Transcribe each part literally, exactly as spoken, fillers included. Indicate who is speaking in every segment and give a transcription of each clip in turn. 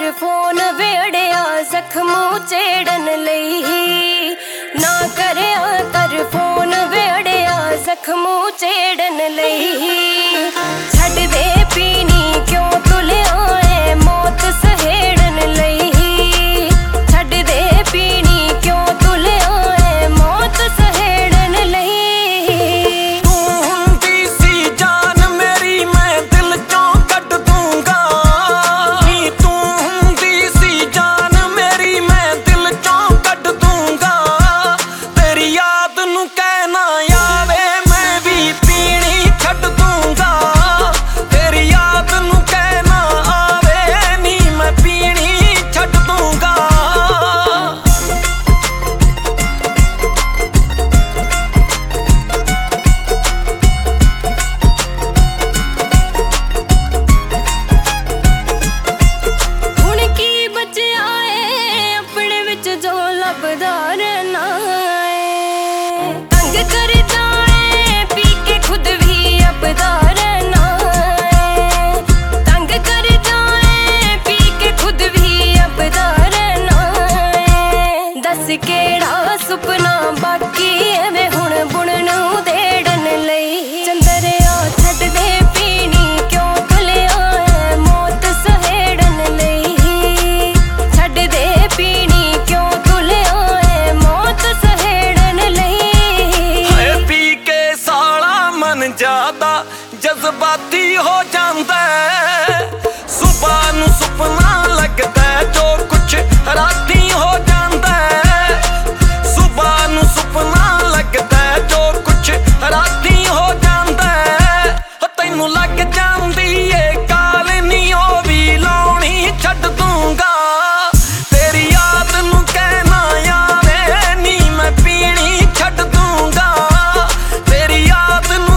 Speaker 1: कर फोन वेड़िया जख्म उचेड़न लई, ना करया कर फोन वेड़िया जख्म उचेड़न लई। छड़ दे पीनी क्यों तुलिया है मौत सहेड़न लई, छड़ दे पीनी क्यों तुलिया है मौत सहेड़न लई। तंग करदा है पी के खुद भी अपदार ना है, तंग करदा है पी के खुद भी अपदार ना है। दस केड़ा सुपना बाकी है वे हुण बुणन उधेड़न लई। चंदरिया छड़ दे पीनी क्यों तुलिया है मौत सहेड़न लई, छड़ दे पीनी क्यों तुलिया है मौत सहेड़न लई।
Speaker 2: ज्यादा जज्बाती हो जाता है, सुबह नू सुपना लगता है जो कुछ राती हो जाता है, सुबह नू सुपना लगता है जो कुछ राती हो जाता है। तैनू लग जांदी है काल नी ओ भी लाउणी छड्ड दूंगा, तेरी याद नू कहना यारे नी मैं पीनी छड्ड दूंगा, तेरी याद नू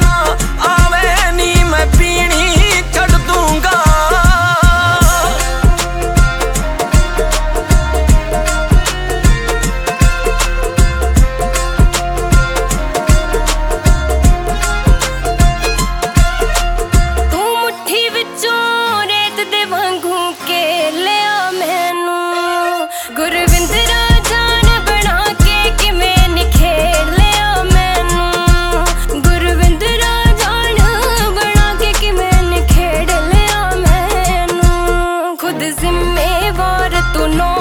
Speaker 1: गुरविंदरा जान बना के किवें निखेड़ लिया मैनू, गुरविंदरा जान बना के किवें निखेड़ लिया मैनू। खुद जिम्मेवार तू नो